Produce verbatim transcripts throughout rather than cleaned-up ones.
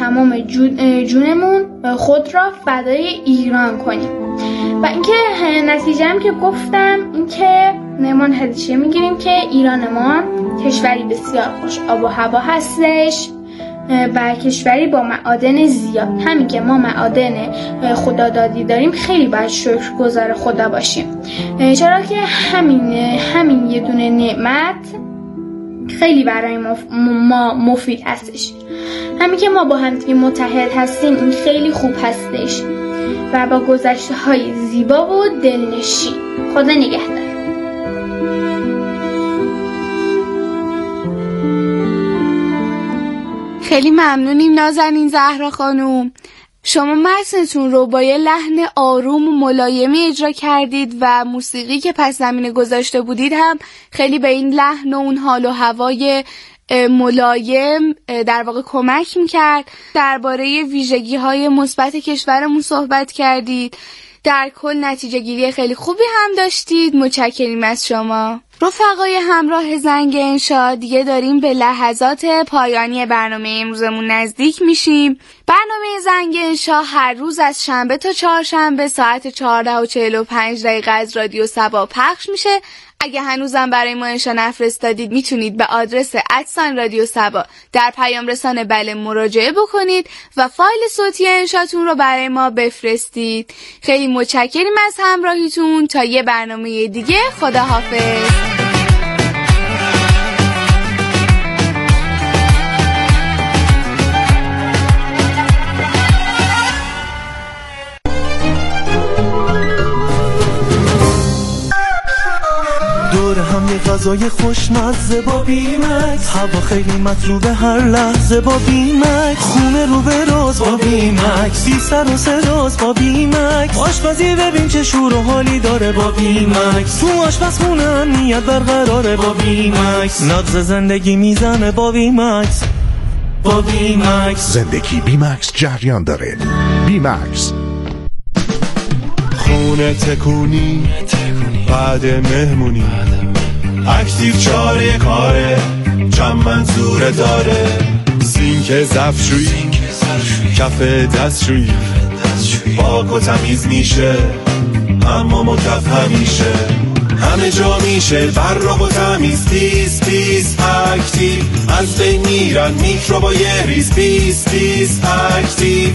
تمام جونمون خود را فدای ایران کنیم. و اینکه نتیجه هم که گفتم اینکه ما نتیجه میگیریم که ایران ما کشوری بسیار خوش آب و هوا هستش و کشوری با معادن زیاد. همین که ما معادن خدادادی داریم خیلی باید شکرگزار خدا باشیم، چرا که همین همین یه دونه نعمت خیلی برای ما مفید هستش. همین که ما با هم دیگه متحد هستیم این خیلی خوب هستش و با گذشته های زیبا و دلنشین. خدا نگهدار. خیلی ممنونیم نازنین زهرا خانوم. شما متنتون رو با یه لحن آروم و ملایمی اجرا کردید و موسیقی که پس زمینه گذاشته بودید هم خیلی به این لحن و اون حال و هوای ملایم در واقع کمک میکرد. درباره ویژگی های مثبت کشورمون صحبت کردید. در کل نتیجه گیری خیلی خوبی هم داشتید. متشکریم از شما. رفقای همراه زنگ انشا، دیگه داریم به لحظات پایانی برنامه امروزمون نزدیک میشیم. برنامه زنگ انشا هر روز از شنبه تا چهارشنبه ساعت چهارده و چهل و پنج دقیقه از رادیو سبا پخش میشه. اگه هنوزم برای ما انشا نفرستادید میتونید به آدرس ادسان رادیو سبا در پیام رسان بله مراجعه بکنید و فایل صوتی انشاتون رو برای ما بفرستید. خیلی متشکریم از همراهیتون. تا یه برنامه دیگه، خداحافظ. دور هم یه غذای خوشمزه با بیمکس، هوا خیلی مطلوبه هر لحظه با بیمکس، خونه رو به راز با بیمکس، بی سر و سراز با بیمکس، آشپزی ببین چه شور و حالی داره با بیمکس، تو آشپزخونه امنیت برقراره با بیمکس، نبض زندگی میزنه با بیمکس. با بیمکس زندگی بیمکس جریان داره. بیمکس خونه تکونی بعد مهمونی، اکتیو چاره کاره چند منظوره داره، سینک ظرفشویی کف دستشویی پاک و تمیز میشه اما مکف همیشه، همه جا میشه فرق و تمیز، تیز تیز اکتیو از بین میرن میکروبای ریز، تیز تیز اکتیو.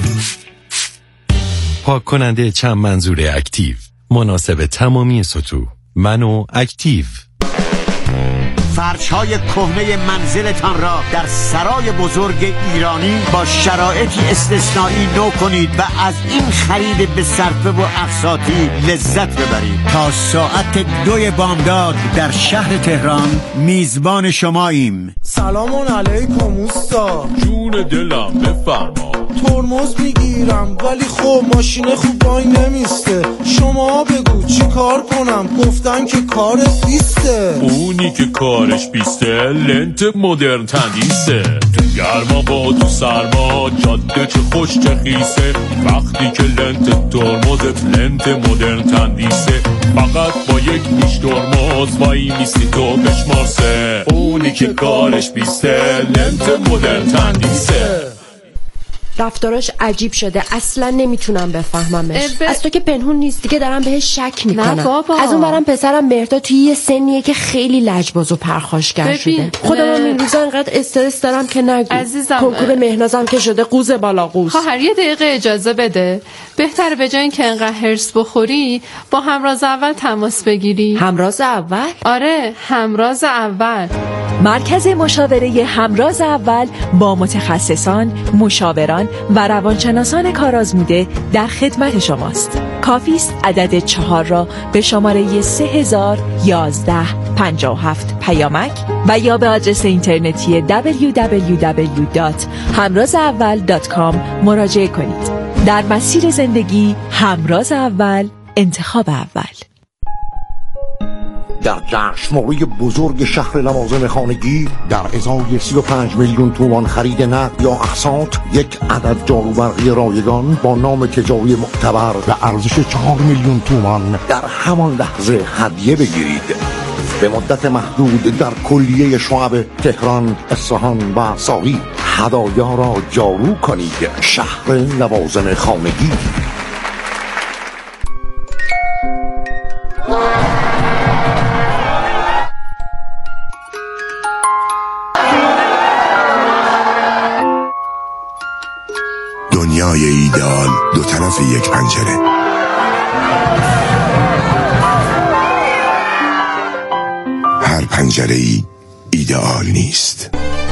پاک کننده چند منظور اکتیو مناسب تمامی سطوح. منو اکتیو. فرش‌های کهنه منزلتان را در سرای بزرگ ایرانی با شرایطی استثنایی نو کنید و از این خرید به صرفه و اقساطی لذت ببرید. تا ساعت دوی بامداد در شهر تهران میزبان شماییم. سلام علیکم اوستا. جون دلم بفرما. ترمز میگیرم ولی خب ماشین خوب وای نمیسته، شما بگو چی کار کنم؟ گفتن که کارت بیسته. اونی که کارش بیسته لنت مدرن تندیسه، تو گرما با تو سرما جاده چه خوش چه خیسه، وقتی که لنت ترمزت لنت مدرن تندیسه، فقط با یک نیش ترمز وای میستی تو بشمارسه، اونی که کارش بیسته لنت مدرن تندیسه. رفتاراش عجیب شده، اصلا نمیتونم بفهممش. ب... از تو که پنهون نیست دیگه دارم بهش شک میکنم. نه بابا. از اون برم پسرم مهرداد توی یه سنیه که خیلی لجباز و پرخاشگر شده. خودم هم این روزا انقدر استرس دارم که نگو. عزیزم کنکور مهنازم که شده قوز بالا قوز. خواهر یه دقیقه اجازه بده. بهتره به جای اینکه انقدر هرس بخوری با همراز اول تماس بگیری. همراز اول؟ آره، همراز اول. مرکز مشاوره همراز اول با متخصصان، مشاوران و روانشناسان کارآزموده در خدمت شماست. کافی است عدد چهار را به شماره سه هزار و یازده پنجاه و هفت پیامک و یا به آدرس اینترنتی دبلیو دبلیو دبلیو دات همراز اول دات کام مراجعه کنید. در مسیر زندگی همراز اول، انتخاب اول. در جشنواره بزرگ شهر لوازم خانگی در ازای سی و پنج میلیون تومان خرید نقد یا اقساط، یک عدد جاروبرقی رایگان با نام تجاری معتبر و ارزش چهار میلیون تومان در همان لحظه هدیه بگیرید. به مدت محدود در کلیه شعب تهران، اصفهان و ساقی. هدایا را جارو کنید. شهر لوازم خانگی. دنیای ایدئال دو طرف یک پنجره. هر پنجره ای ایدئال نیست.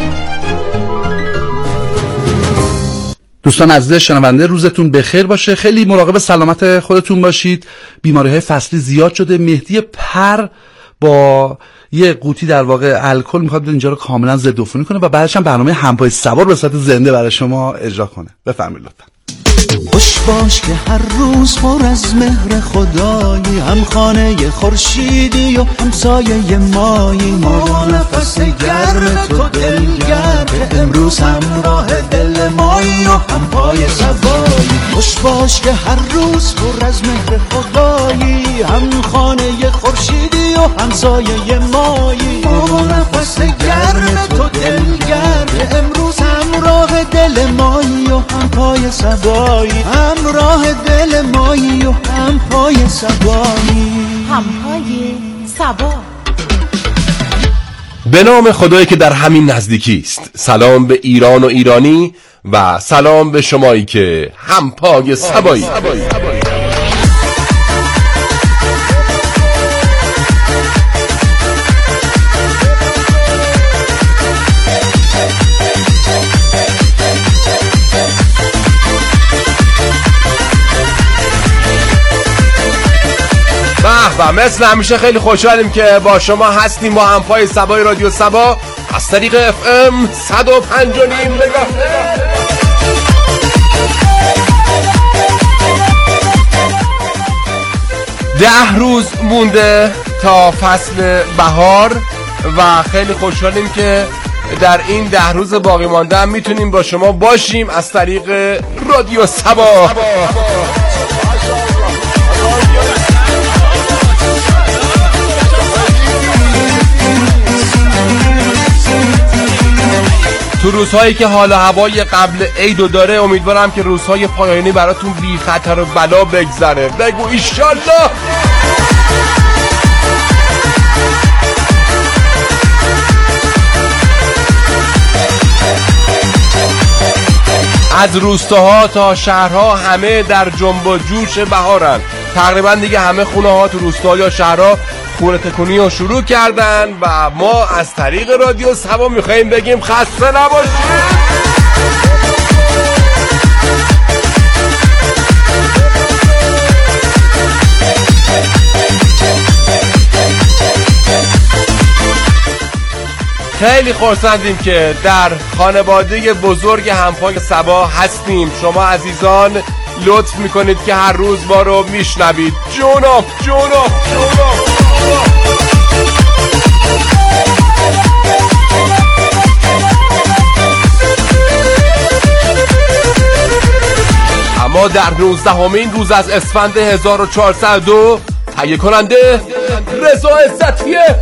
دوستان عزیز شنونده، روزتون بخیر باشه. خیلی مراقب سلامت خودتون باشید. بیماری‌های فصلی زیاد شده. مهدی پر با یه قوطی در واقع الکل میخواد اینجا رو کاملا ضد عفونی کنه و بعدش هم برنامه همپای سوار به صورت زنده برای شما اجرا کنه. بفرمایید لطفا. خوش باش که هر روز پر از مهر خدایی، هم خانه خورشیدی و همسایه مایی. ما با نفس گرم تو دلگرم که امروز همراه دل مایی و هم پای سوایی. خوش باش که هر روز پر از مهر خدایی، هم خانه خورشیدی و همسایه مایی. ما با نفس گرم تو دلگرم که امروز همراه دل مایی و هم پای سوایی. همراه دل مایی و هم پای سوایی. هم پای سوا. به نام خدایی که در همین نزدیکی است. سلام به ایران و ایرانی و سلام به شمایی که هم پای سوایی. و مثل همیشه خیلی خوشحالیم که با شما هستیم با همپای سبای رادیو سبا از طریق اف ام صد و پنج و نیم مگاهرتز. ده روز مونده تا فصل بهار و خیلی خوشحالیم که در این ده روز باقی مانده هم میتونیم با شما باشیم از طریق رادیو سبا. تو روزهایی که حال و هوای قبل عیدو داره امیدوارم که روزهای پایانی براتون بی خطر و بلا بگذره. بگو ایشالله. از روستاها تا شهرها همه در جنب و جوش بهارن. تقریبا دیگه همه خونه ها تو روستا یا شهرها خونه تکونی رو شروع کردن و ما از طریق رادیو سبا میخواییم بگیم خسته نباشید. خیلی خرسندیم که در خانواده بزرگ همپای سبا هستیم. شما عزیزان لطف میکنید که هر روز ما رو میشنوید. جونم جونم جونم. اما در نوزدهمین روز از اسفند هزار و چهارصد و دو تهیه کننده رضا عزتیه.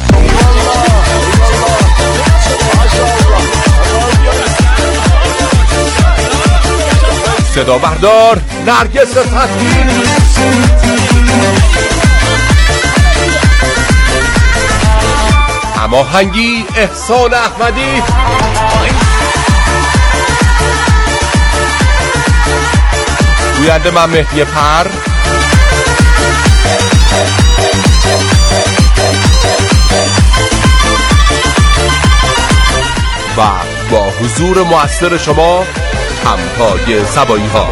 صدا بردار نرگس فتحی. هماهنگی احسان احمدی. گوینده من مهدی پر. و با حضور مؤثر شما همپای سبایی ها.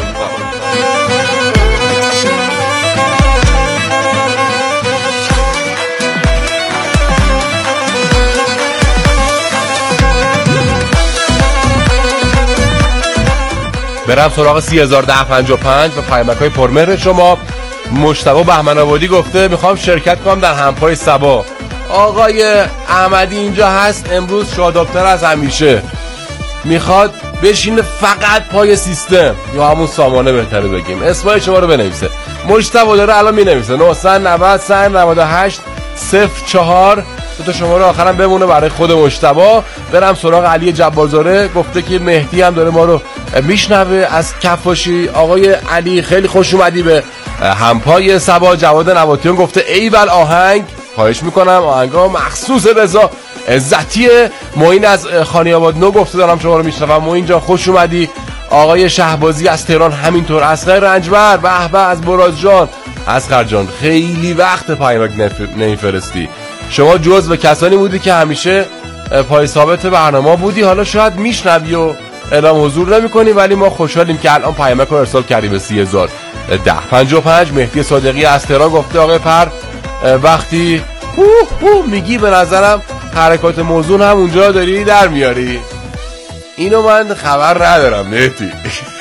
برم سراغ سی هزار ده پنجاه و پنج و پیامک‌های پرمهر شما. مجتبی بهمن‌آبادی گفته میخوام شرکت کنم در همپای سبا. آقای احمدی اینجا هست امروز شادابتر از همیشه. میخواد بشینه فقط پای سیستم یا همون سامانه بهتره بگیم. اسمای شما رو بنویسه. مجتبی داره الان مینویسه نه نه صفر صفر نود و هشت صفر چهار دو تا شماره آخرام بمونه برای خود مجتبی. برم سراغ علی جبارزاده، گفته که مهدی هم داره ما رو میشنوه از کفاشی. آقای علی خیلی خوش اومدی به همپای صبا. جواد نباتیون گفته ایول آهنگ، خواهش میکنم آهنگا مخصوص رضا عزتیه. معین از خانی‌آباد نو گفته دارم شما رو میشنوم. معین جان خوش اومدی. آقای شهبازی از تهران همینطور. اصغر رنجبر به به از براز جان. اصغر جان خیلی وقت پیامک نمیفرستی. شما جزو کسانی بودی که همیشه پای ثابت برنامه بودی، حالا شاید میشنوی و اعلام حضور نمی‌کنی، ولی ما خوشحالیم که الان پیامک رو ارسال کردی به سی هزار و ده پنجاه و پنج. مهدی صادقی از تهران گفته آقای پر وقتی هو هو میگی به نظرم حرکات موزون هم اونجا داری در میاری. اینو من خبر ندارم مهدی.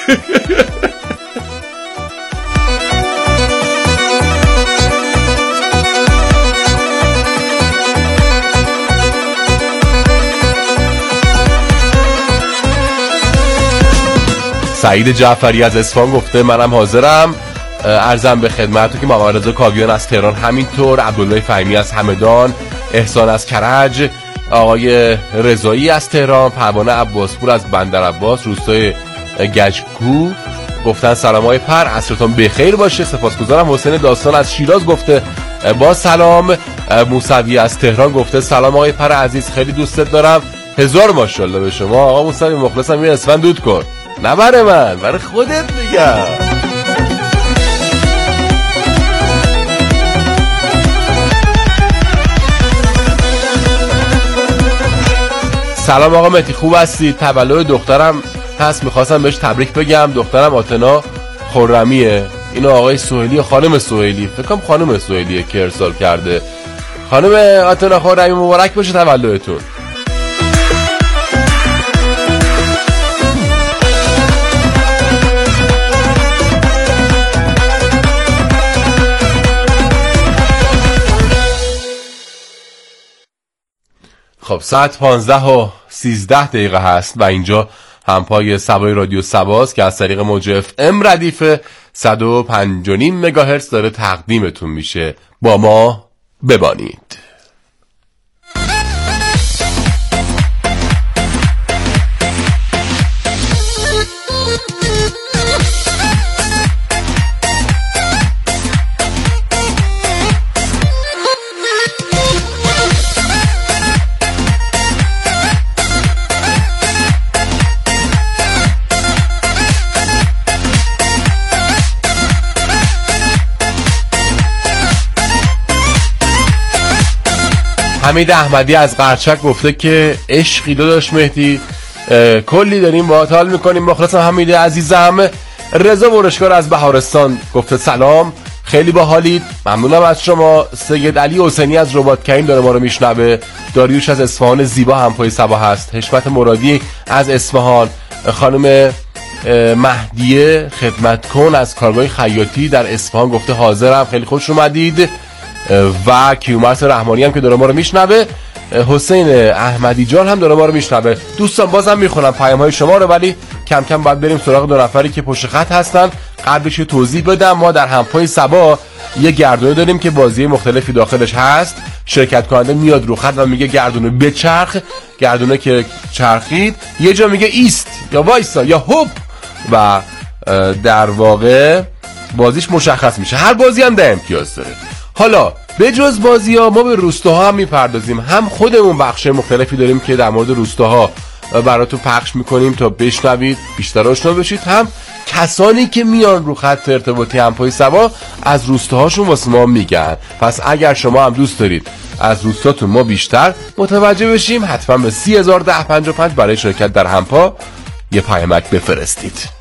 سعید جعفری از اصفهان گفته منم حاضرم. عرضم به خدمتتون که محمد رضا کاویان از تهران همینطور. عبدالله فهمی از همدان. احسان از کرج. آقای رضایی از تهران. پروانه عباسپور از بندر عباس روستای گجکو گفتن سلامای پر، عصرتون بخیر باشه. سپاسگزارم. حسین داستان از شیراز گفته با سلام. موسوی از تهران گفته سلام آقای پر عزیز، خیلی دوستت دارم. هزار ماشاءالله به شما آقا موسوی، مخلصم. یه اسفند دود کن. نه برای من، برای خودت میگم. سلام آقا مهدی، خوب هستی؟ تولد دخترم هست، میخواستم بهش تبریک بگم. دخترم آتنا خرمیه. اینو آقای سهیلی یا خانم سهیلی، فکر کنم خانم سهیلیه که ارسال کرده. خانم آتنا خرمی مبارک باشه تولدتون. خب ساعت پانزده و سیزده دقیقه هست و اینجا همپای سبای رادیو سباست که از طریق موج اف ام ردیف صد و پنج و نیم مگاهرتز داره تقدیمتون میشه. با ما ببانید. حمید احمدی از قرچک گفته که عشقی داداش مهدی، کلی داریم باهات حال میکنیم. مخلصم حمید عزیزم. رضا ورشکار از بهارستان گفته سلام، خیلی باحالید، ممنونم از شما. سید علی حسینی از رباط کریم داره ما رو میشنوه. داریوش از اصفهان زیبا همپای صبا هست. حشمت مرادی از اصفهان. خانم مهدیه خدمت کن از کارگاه خیاطی در اصفهان گفته حاضرم، خیلی خوش اومدید. و کیومرث رحمانی هم که داره ما رو میشنوه. حسین احمدی جان هم داره ما رو میشنوه. دوستان بازم میخونم پیام های شما رو، ولی کم کم باید بریم سراغ دو نفری که پشت خط هستن. قبلش توضیح بدم ما در همپای صبا یه گردونه داریم که بازی مختلفی داخلش هست. شرکت کننده میاد رو خط و میگه گردونه بچرخ. گردونه که چرخید یه جا میگه ایست یا وایسا یا هوب و در واقع بازیش مشخص میشه. هر بازی هم ده امتیاز داره. حالا به جز بازی ها ما به روستاها هم میپردازیم. هم خودمون بخش مختلفی داریم که در مورد روستاها براتون پخش میکنیم تا بشنوید بیشتر آشنا بشید. هم کسانی که میان رو خط ارتباطی همپای صبا از روستاهاشون واسه ما میگن. پس اگر شما هم دوست دارید از روستاتون ما بیشتر متوجه بشیم، حتما به سی هزار و ده پنجاه و پنج برای شرکت در همپا یه پیامک بفرستید.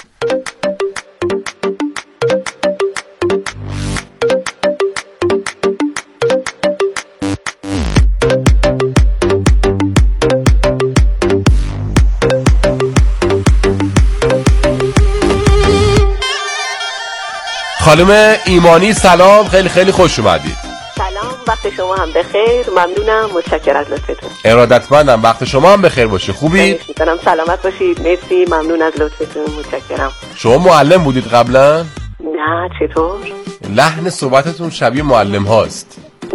خانم ایمانی سلام، خیلی خیلی خوش اومدید. سلام، وقت شما هم بخیر. ممنونم، متشکرم از لطفتون. ارادتمندم، وقت شما هم بخیر باشه. خوبید؟ می‌کنم سلامت باشید. مرسی، ممنون از لطفتون، متشکرم. شما معلم بودید قبلا؟ نه، چطور؟ لحن صحبتتون شبیه معلم هاست.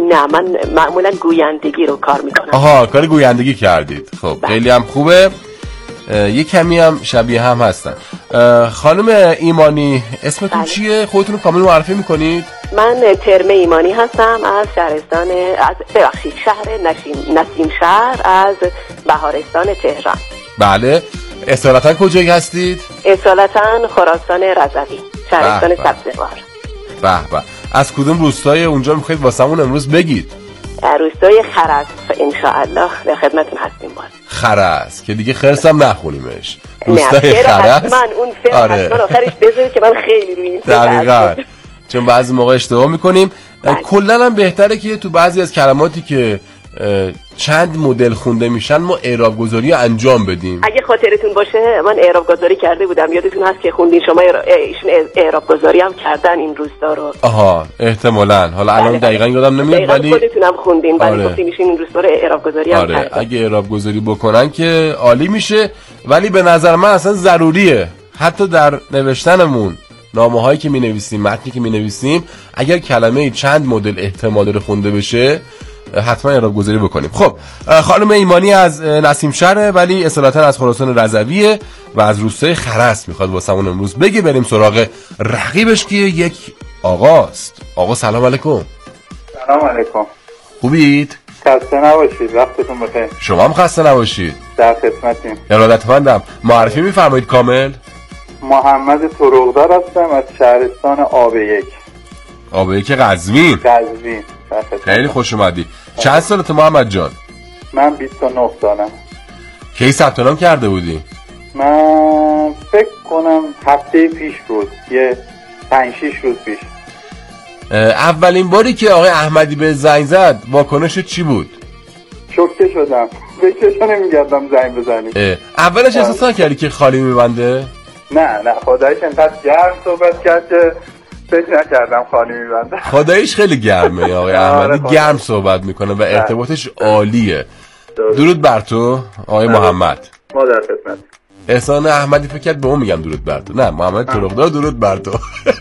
نه، من معمولا گویندگی رو کار میکنم. آها، کار گویندگی کردید. خب بله. خیلی هم خوبه. یه کمی هم شبیه هم هستن. خانم ایمانی اسمتون بله. چیه؟ خودتون رو کامل معرفی میکنید؟ من ترمه ایمانی هستم از شهرستان از ببخشید شهر نسیم نسیم شهر از بهارستان تهران. بله. اصالتا کجایی هستید؟ اصالتا خراسان رضوی، شهرستان سبزوار. به به. از کدوم روستای اونجا میخواید واسمون امروز بگید؟ روستای خرس انشاءالله در خدمتتون هستیم. باز خرس که دیگه خرس هم نخونیمش. روستای خرس. من اون فعل آره. حتما آخرش بذارید که من خیلی روی این دقیقاً چون بعضی موقع اشتباه میکنیم. کلا هم بهتره که تو بعضی از کلماتی که چند مدل خونده میشن ما اعراب گذاری انجام بدیم. اگه خاطرتون باشه من اعراب گذاری کرده بودم، یادتون هست که خوندین شما ایشون اعراب گذاری هم کردن این روستا رو. آها احتمالاً، حالا الان دقیقاً یادم نمیاد ولی خودتون هم خوندین ولی آره. گفتین ایشون این روستا رو اعراب گذاری هم آره. کردن. اگه اعراب گذاری بکنن که عالی میشه، ولی به نظر من اصلا ضروریه حتی در نوشتنمون نامه‌هایی که می‌نویسیم، متنی که می‌نویسیم، اگر کلمه چند مدل احتمال داره خونده بشه حتما اعراب گذاری بکنیم. خب خانم ایمانی از نسیم شهره ولی اصالتا از خراسان رضویه و از روستای خرس میخواد واسمون امروز بگه. بریم سراغ رقیبش که یک آقاست. آقا سلام علیکم. سلام علیکم. خوبید؟ خسته نباشید، وقتتون بخیر. شما هم خسته نباشید. در خدمتیم. ارادتمندم. معرفی میفرمایید کامل؟ محمد طرقدار هستم از شهرستان آب یک. آب یک قزوین. قزوین. خیلی خوش اومدی. چند سالت محمد جان؟ من بیست و نه سالم. کی ثبت نام کرده بودی؟ من فکر کنم هفته پیش بود، یه پنج شش روز پیش. اولین باری که آقای احمدی به زنگ زد واکنش چی بود؟ شوکه شدم. فکرشو نمی‌کردم زنگ بزنی. اولش احساس نکردی که خالی میبنده؟ نه نه خدایش انقدر گرم صحبت کرد که فکر نکردم خالی میبنده. خدایش خیلی گرمه آقای احمدی، گرم صحبت میکنه و ارتباطش عالیه. درود بر تو آقای محمد. ما در خدمت. احسان احمدی فکر کرد به اون میگم درود بر تو. نه محمد طرقدار درود بر تو.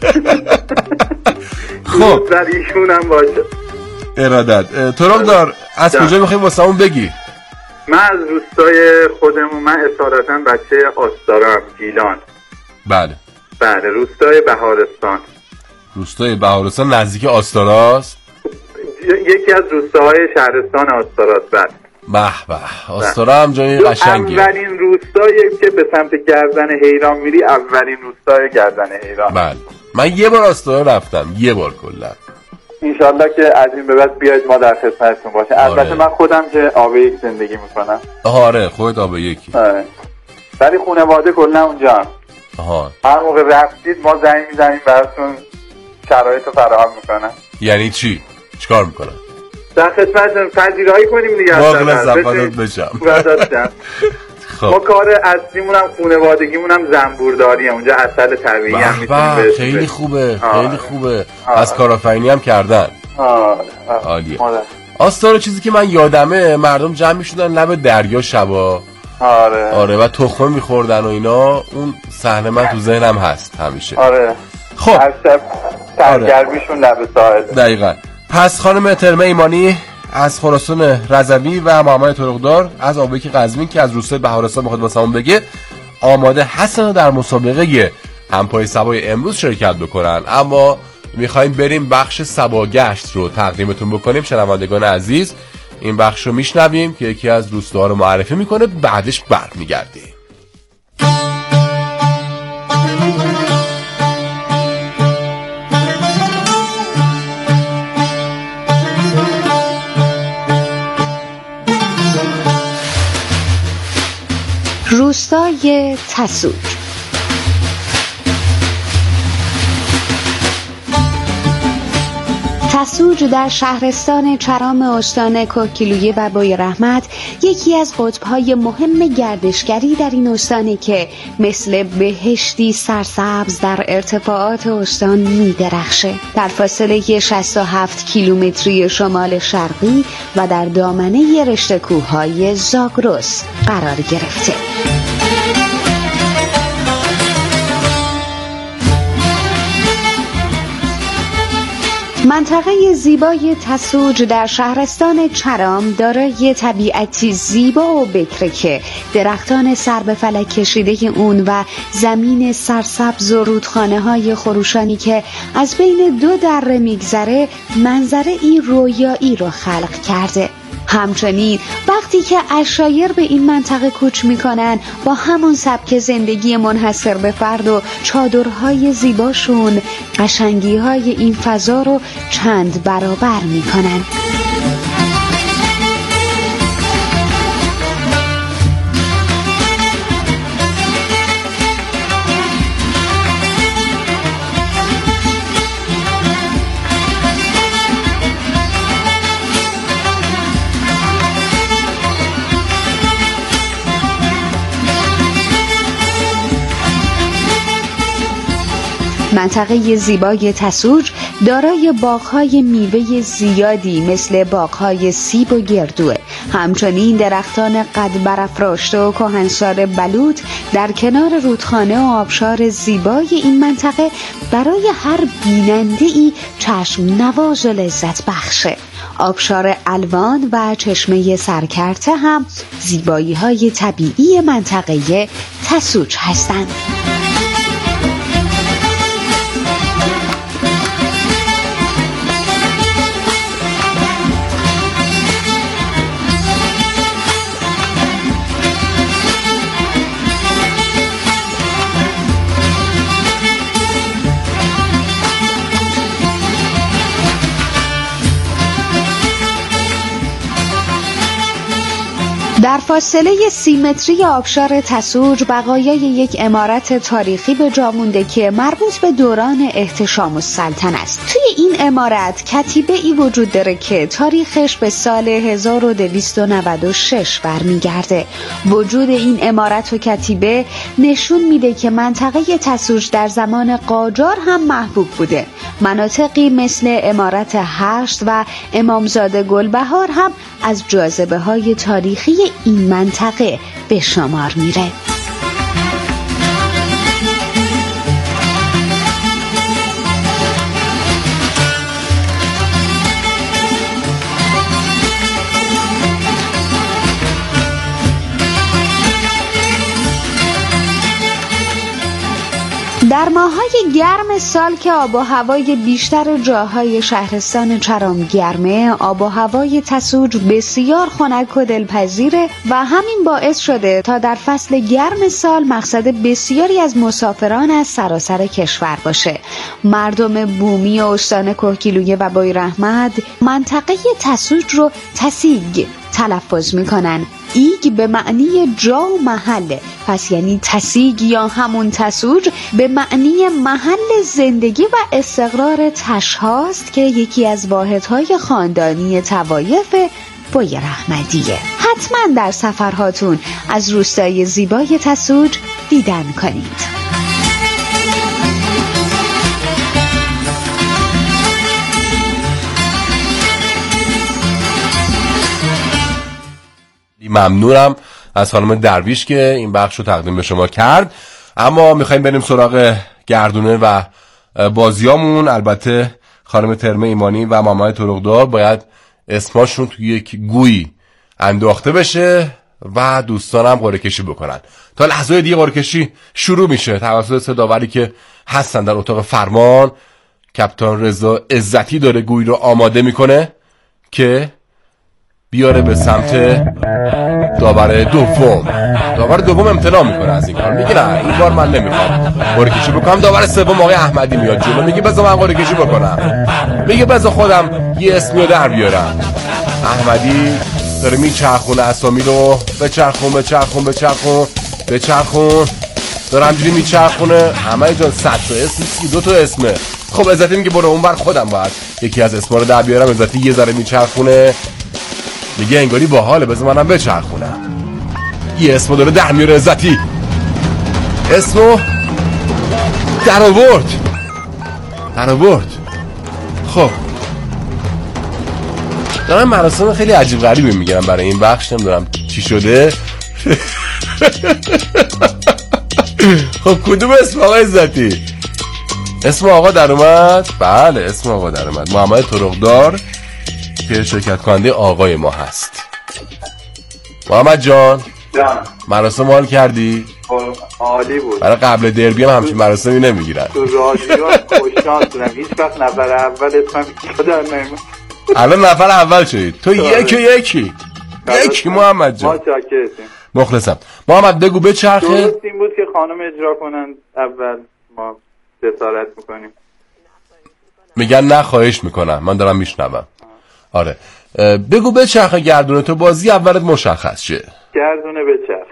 خب در ایشون هم باشه. ارادت. طرقدار از کجا میخوای واسه اون بگی؟ من از روستای خودمون، من اصالتا بچه آستارم، گیلان. بله بله روستای بهارستان. روستای بهارستان نزدیک آستاراست؟ یکی از روستاهای شهرستان آستاراست. بله به به. آستارا هم جای قشنگیه. اولین روستایی که به سمت گردن حیران میری اولین روستای گردن حیران. بله من یه بار آستارا رفتم، یه بار کلا. انشالله که از این به بعد بیاید ما در خدمتتون باشیم. البته من خودم که آب یک زندگی میکنم. آره خودت آب یکی. آره ولی خانواده کلا اونجا. آها. هر موقع رفتید ما زنگ میزنیم براتون شرایط رو فراهم میکنن. یعنی چی؟ چیکار میکنن؟ در خدمتتون پذیرایی کنیم دیگه. واقعا زفادت بشم. ما کار اصلیمون هم خانوادگیمون هم زنبورداریه. اونجا عسل طبیعی هم میتونیم برسیم. خیلی خوبه آه. خیلی خوبه آه. از کارآفرینی هم کردن. آره عالیه. آستارا چیزی که من یادمه مردم جمع میشدن لب دریا شبا. آره آره و تخمه میخوردن و اینا. اون صحنه من تو ذهنم هست همیشه. آره خب سرگرمیشون لب ساحل. دقیقاً. پس خانم ترمه ایمانی از خراسان رضوی و محمد طرقدار از آبیک قزوین که از روستای بهارستان میخواد واسمون بگه آماده هستن در مسابقه همپای سبای امروز شرکت بکنن. اما میخوایم بریم بخش سباگشت رو تقدیمتون بکنیم. شنوندگان عزیز این بخش رو میشنویم که یکی از روستاها رو معرفی میکنه، بعدش برمیگردیم. روستای تسوج. تسوج در شهرستان چرام استان کوکیلویه و بوی رحمت یکی از قطب‌های مهم گردشگری در این استانه که مثل بهشتی سرسبز در ارتفاعات استان می‌درخشه. در فاصله شصت و هفت کیلومتری شمال شرقی و در دامنه رشته کوه‌های زاگرس قرار گرفته. منطقه زیبای تسوج در شهرستان چرام دارای طبیعتی زیبا و بکره که درختان سر به فلک کشیده اون و زمین سرسبز و رودخانه های خروشانی که از بین دو دره میگذره منظره این رویایی رو خلق کرده. همچنین وقتی که عشایر به این منطقه کوچ میکنن با همون سبک زندگی منحصر به فرد و چادرهای زیباشون قشنگی های این فضا رو چند برابر میکنن. منطقه زیبای تسوج دارای باغ‌های میوه زیادی مثل باغ‌های سیب و گردوه. همچنین درختان قد برافراشته و کهنسال بلوط در کنار رودخانه و آبشار زیبای این منطقه برای هر بیننده‌ای چشم نواز و لذت بخشه. آبشار الوان و چشمه سرکرته هم زیبایی‌های طبیعی منطقه تسوج هستند. در فاصله سی متری آبشار تسوج بقایای یک عمارت تاریخی به جا مونده که مربوط به دوران احتشام السلطنه است. توی این عمارت کتیبه ای وجود داره که تاریخش به سال هزار و دویست و نود و شش برمیگرده. وجود این عمارت و کتیبه نشون میده که منطقه تسوج در زمان قاجار هم محبوب بوده. مناطقی مثل عمارت هشت و امامزاده گلبهار هم از جاذبه های تاریخی این منطقه به شمار میره. در ماه‌های گرم سال که آب و هوای بیشتر جاهای شهرستان چرام گرمه، آب و هوای تسوج بسیار خنک و دلپذیره و همین باعث شده تا در فصل گرم سال مقصد بسیاری از مسافران از سراسر کشور باشه. مردم بومی و استان کهگیلویه و بوی رحمت منطقه تسوج رو تسیگ تلفظ میکنن. ایگ به معنی جا و محله، پس یعنی تسیگ یا همون تسوج به معنی محل زندگی و استقرار تش هاست که یکی از واحدهای خاندانی طوایف بوی رحمتیه. حتما در سفرهاتون از روستای زیبای تسوج دیدن کنید. ممنونم از خانم درویش که این بخش رو تقدیم به شما کرد. اما میخوایم بریم سراغ گردونه و بازیامون. البته خانم ترمه ایمانی و مامای طرقدار باید اسماشون توی یک گویی انداخته بشه و دوستانم قرعه کشی بکنن. تا لحظه دیگه قرعه کشی شروع میشه توسط سه داوری که هستن در اتاق فرمان. کپتان رضا عزتی داره گویی رو آماده میکنه که بیاره به سمت داور دوم. داور دوم امتناع میکنه از این کار، میگه نه این بار من نمیخوام قرعه کشی بکنم. داور سوم آقای احمدی میاد جلو، میگه بذار من قرعه کشی بکنم، میگه بذار خودم یه اسمی رو در بیارم. احمدی داره میچرخونه اسامی رو، بچرخون بچرخون بچرخون بچرخون، داره همجوری میچرخونه. همه جان صد تا اسم، سی دو تا اسمه. خب عزتی میگه برو اون بر خودم باید یکی از اسما رو در بیارم. عزتی یه ذره میچرخونه، میگه انگاری باحاله بذار منم بچرخونم. یه اسمو داره در میاره عزتی، اسمو در آورد در آورد. خب دارم مراسم خیلی عجیب غریبی میگیرم برای این بخش، نمیدونم چی شده. خب کدوم اسم آقای عزتی؟ اسم آقا در اومد؟ بله اسم آقا در اومد. محمد طرقدار که شرکت کننده آقای ما هست. محمد جان جان مراسم حال کردی؟ عالی بود. برای قبل دربی هم همچین مراسمی نمیگیرن. تو رادیو خوششانس بودم، هیچ وقت نفر اول اسمم یادم نمیاد. الان نفر اول شدید تو. یکی یکی یکی محمد جان. ما چاکرتیم. مخلصم. محمد بگو به چرخه. درست این بود که خانم اجرا کنن اول، ما جسارت میکنیم. میگن نه خواهش میکنم، من دارم میشنوم. آره بگو به چرخه گردونه تو بازی اولت مشخص شه. گردونه به چرخ.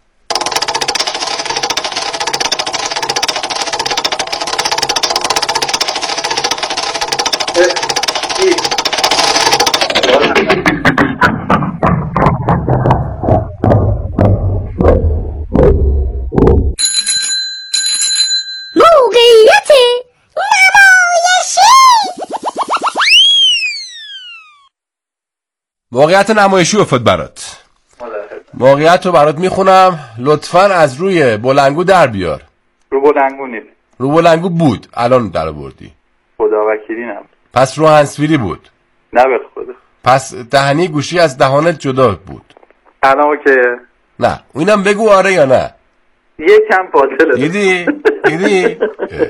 موقعیت نمایشی. موقعیت نمایشی افتاد برات. موقعیت رو برات میخونم، لطفاً از روی بلنگو در بیار. رو بلنگو نیست. رو بلنگو بود، الان در آوردی. خدا وکیلی نبود. پس رو هنسفیری بود. نه به خدا. پس دهنی گوشی از دهانت جدا بود. الان اوکی. نه اینم بگو آره یا نه. یکم فاصله. دیدی؟ دیدی؟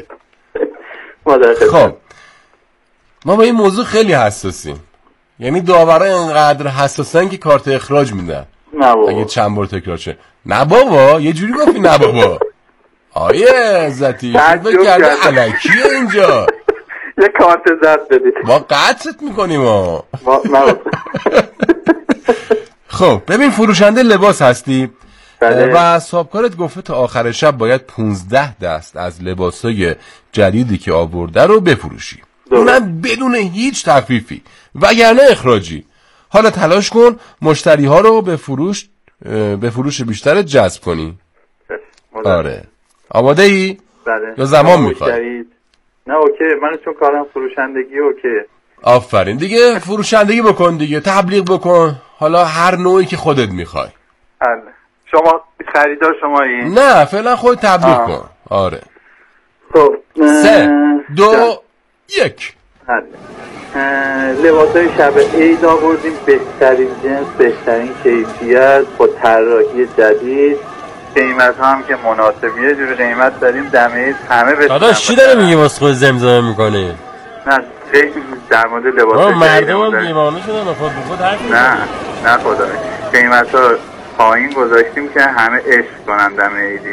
خب ما با این موضوع خیلی حساسیم. یعنی داورا اینقدر حساسن که کارت اخراج میدن. نه بابا. اگه چند بار تکرار شه. نه بابا یه جوری گفتی نه بابا. آیه عزتی فکر کرده الکیه اینجا. یه کارت زد بدید. ما قطعت میکنیم ها. ما خب ببین فروشنده لباس هستی. بله. و صاحبکارت گفته تا آخر شب باید پونزده دست از لباسای جدیدی که آورده رو بفروشی. اونم بدون هیچ تخفیفی وگرنه اخراجی. حالا تلاش کن مشتری ها رو به فروش به فروش بیشتر جذب کنی. آره آماده ای؟ بله. یا زمان میخوای؟ نه اوکی، من چون کارم فروشندگی اوکی. آفرین دیگه فروشندگی بکن دیگه، تبلیغ بکن، حالا هر نوعی که خودت میخوای. بله. شما خریدار شمایی؟ نه فعلا خود تبلیغ آه. کن. آره خب سه دو یک. لباسای شب عید آوردیم، بهترین جنس، بهترین کیفیت با طراحی جدید، قیمت هم که مناسب. یه جور قیمت داریم دم عید همه بهتر. داداش چی داره میگی واسه خود زمزمه میکنی؟ نه خیلی در مورد لباسای مردم هم دیوانه شدن خود به خود حرف. نه نه خدا قیمت ها پایین گذاشتیم که همه عشق کنن دم عیدی.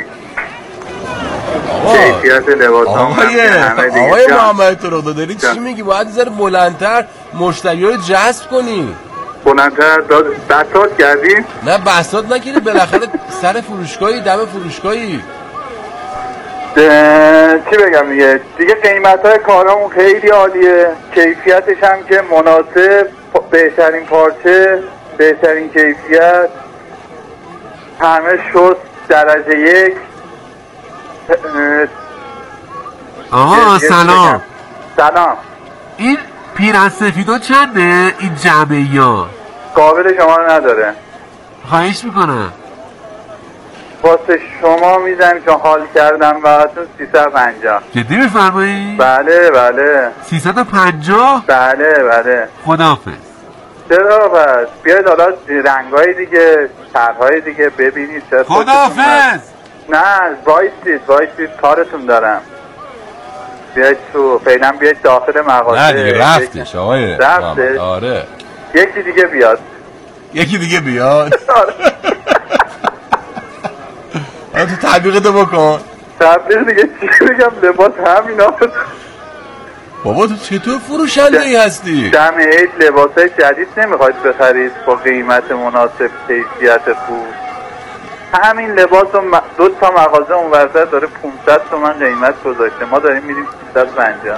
کیفیت لباس هم همه دیگه. آقای محمد طرقدار داری چی میگی؟ باید ذره بلندتر مشتری رو جذب کنی. بلندتر بساط کردیم؟ نه بساط نکردی، بالاخره سر فروشگاهی دم فروشگاهی. چی بگم دیگه دیگه قیمت های کارامون خیلی عالیه، کیفیتش هم که مناسب، بهترین پارچه، بهترین کیفیت، همه شد درجه یک. آها سلام. سلام. این پیرن سفیدا چنده این جمعه یا؟ قابل شما رو نداره. خواهش میکنم. واسه شما میزنیم چون حال کردم براتون سیصد و پنجاه. جدی میفرمایی؟ بله بله. سیصد و پنجاه؟ بله بله. خداحافظ. چرا پس بیاید حالا رنگای دیگه، طرحهای دیگه ببینید. خداحافظ. نه وایسید وایسید کارتون دارم. بیاید تو فعلا بیاید داخل مغازه. نه دیگه رفتش آقای رفتش. آره یکی دیگه بیاد. یکی دیگه بیاد. آره تو تبلیغتو بکن. تبلیغ دیگه چی بگم، لباس همینا. بابا تو چطور فروشنده ای هستی؟ دم عید لباسای جدید نمیخواید بخرید با قیمت مناسب، کیفیت خوب؟ همین لباس و دو تا مغازه اون ورزه داره پانصد تومن قیمت گذاشته، ما داریم میدیم سیصد و پنجاه.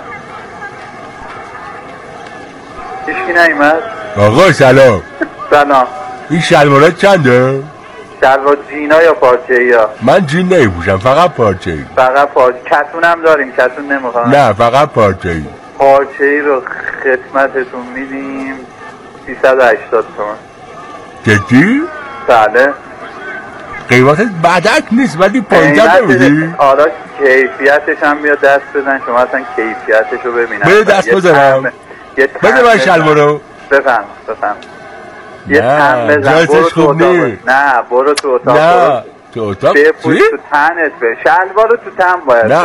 هیچکی نیومد؟ آقا سلام. سلام. این شلوارات چنده؟ شلوار جینا یا پارچه ای ها؟ من جین نمیپوشم، فقط پارچه ای. فقط پارچه. کتون هم داریم، کتون نمیخوام. نه فقط پارچه ای. پارچه ای رو خدمتتون میدیم سیصد و هشتاد تومن. جدی؟ بله. قیمتت بدک نیست ولی پایین‌تر نمیدی؟ حالا کیفیتش هم بیاد دست بزن، شما اصلا کیفیتش رو ببینن. بده دست بزنم، بده من شلوارو. بفهم بفهم یه تن بزن، برو تو اتاق. نه برو تو اتاق. نه تو اتاق بپوش تو تنت به شلوارو تو تن باید. نه